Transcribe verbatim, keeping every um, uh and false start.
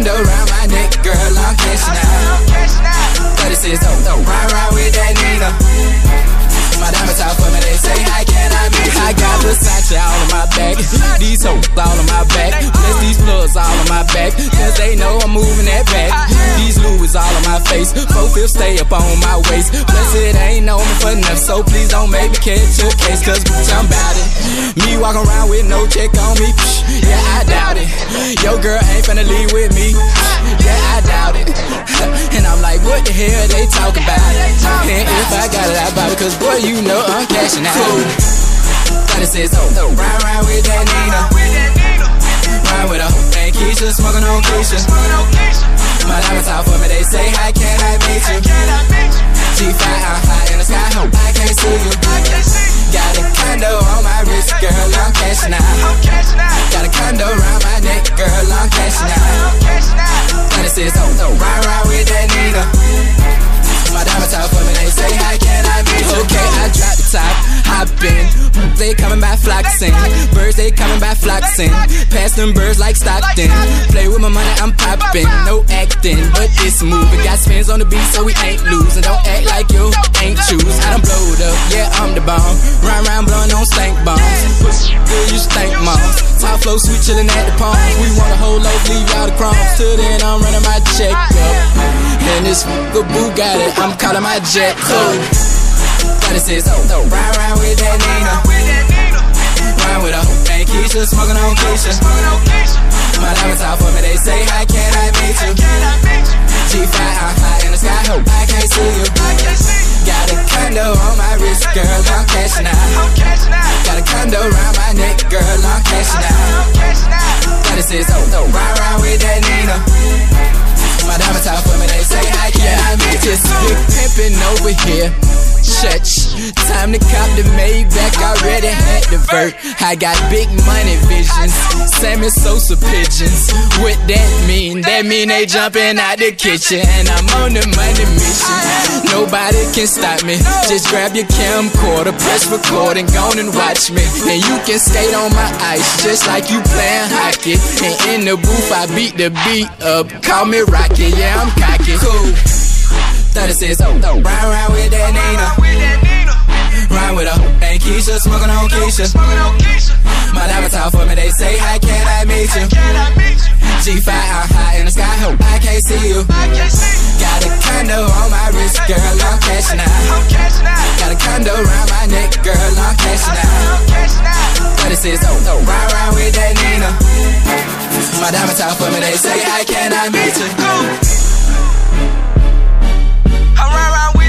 condo around my neck, girl, I'm cashing out. thirty-six, oh, oh, ride, ride with that Nina. My diamonds out for me, they say, how can I meet you? I got Versace all on my back, these hoes all on my back, plus these plugs all on my back, cause they know I'm moving that back. These Louis all on my face, both will stay up on my waist, plus it ain't no me for enough, so please don't make me catch a case, cause bitch, I'm bout it. Me walk around with no check on me, psh, yeah, I doubt it. Your girl ain't finna leave with me, psh, yeah, I doubt it. And I'm like, what the hell they talking about? And if I got it, I bought it, cause boy, you know I'm cashing out. thirty-six, oh, oh, ride, ride with that Nina. Ride with her, and Keisha, smoking on Keisha. My diamonds out for me, they say, how can I meet you? G five, I'm high in the sky, hope I can't see you. Got a condo on my wrist, girl, I'm cashing out. Got a condo around my neck, girl, I'm cashing out. thirty-six, oh, oh, ride, ride with that Nina. My diamonds out for me, they say, how can I meet you? Okay, I drop the top, hop in. They coming by flocking. Birds, they coming by flocking. Pass them birds like Stockton. Play with my money, I'm popping. No acting, but it's moving. Got spins on the beat, so we ain't losing. Don't act like you ain't choose. I done blowed up, yeah, I'm the bomb. Round, round, blowing on stank bombs. Push good, you stank moms. Top flow, sweet chillin' at the palms. We want a whole loaf, leave out the crumbs. Till then, I'm running my check up. And this good Bugatti, I'm calling my jet up. thirty-six, oh, oh, ride, ride with that Nina. Ride with her, and Keisha, smoking on Keisha. My diamonds out for me, they say, how can I meet you? G five, I'm high in the sky, hope I can't see you. Got a condo on my wrist, girl, I'm cashing out. Got a condo around my neck, girl, I'm cashing out. thirty-six, oh, oh, ride, ride with that Nina. My diamonds out for me, they say, how can I meet you? Just big pimpin' over here. Church, time to cop the Maybach, already had the vert. I got big money visions, Sammy Sosa pigeons. What that mean? That mean they jumping out the kitchen, and I'm on the money mission. Nobody can stop me. Just grab your camcorder, press record, and go on and watch me. And you can skate on my ice, just like you playing hockey. And in the booth, I beat the beat up. Call me Rocky, yeah, I'm cocky. Cool. thirty-six, oh, oh, ride, ride with that Nina. Ride with her, and Keisha, smoking on Keisha. My diamonds out for me, they say, how can I meet you? G five, I'm high in the sky, hope I can't see you. Got a condo on my wrist, girl, I'm cashing out. Got a condo around my neck, girl, I'm cashing out. thirty-six, oh, oh, ride, ride with that Nina. My diamonds out for me, they say, how can I meet you? I ride, ride with